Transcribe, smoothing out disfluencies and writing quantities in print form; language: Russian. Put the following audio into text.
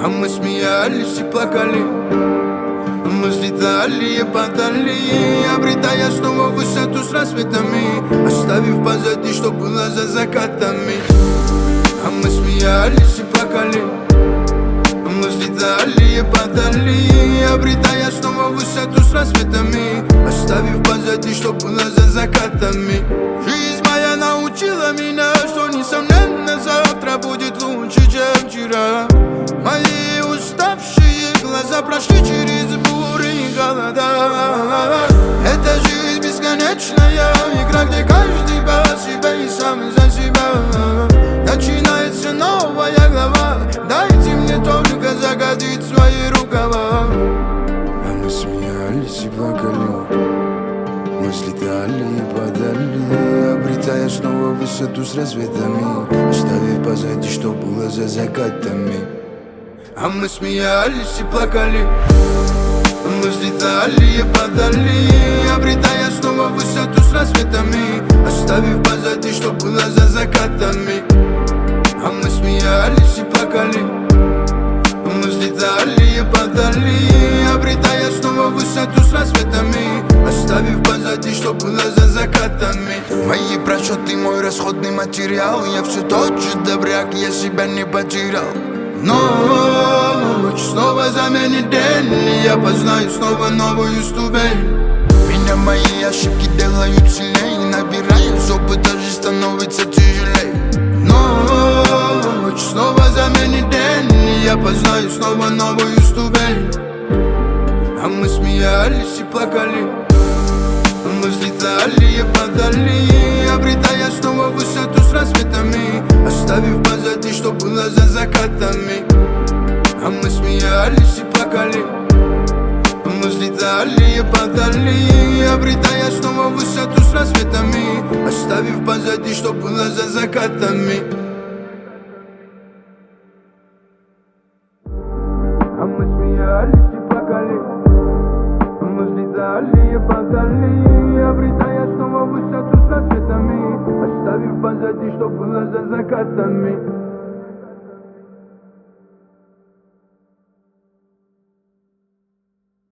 А мы смеялись и плакали, мы взлетали и падали, обретая снова высоту с рассветами, оставив позади, что было за закатами. А мы смеялись и плакали, мы взлетали и падали, обретая снова высоту с рассветами, оставив позади, что было за закатами. Жизнь моя научила меня, что несомненно завтра будет лучше, чем вчера. Мои уставшие глаза прошли через буры и голода. Это жизнь бесконечная игра, где каждый по себе и сам за себя. Начинается новая глава, дайте мне только загадить свои рукава. А мы смеялись и плакали, мы взлетали и падали, обретая снова высоту с рассветами, оставив позади, что было за закатами. А мы смеялись и плакали, мы взлетали и падали, обретая снова высоту с рассветами, оставив позади, что было за закатами. А мы смеялись и плакали, мы взлетали и падали, обретая снова высоту с рассветами, оставив позади, что было за закатами. Мои просчеты, мой расходный материал, я все тот же добряк, я себя не потерял. Ночь снова заменит день, и я познаю снова новую ступень. Меня мои ошибки делают сильнее, набираясь опыта, жизнь становится тяжелей. Ночь снова заменит день, и я познаю снова новую ступень. А мы смеялись и плакали, мы взлетали и падали, обретая снова высоту с рассветами, оставив позади, что было за закатами. А мы смеялись и плакали, мы взлетали и падали, обретая снова высоту с рассветами, оставив позади, что было за закатами. А мы смеялись и плакали, мы взлетали и падали, обретая снова высоту с рассветами, оставив позади, что было за закатами.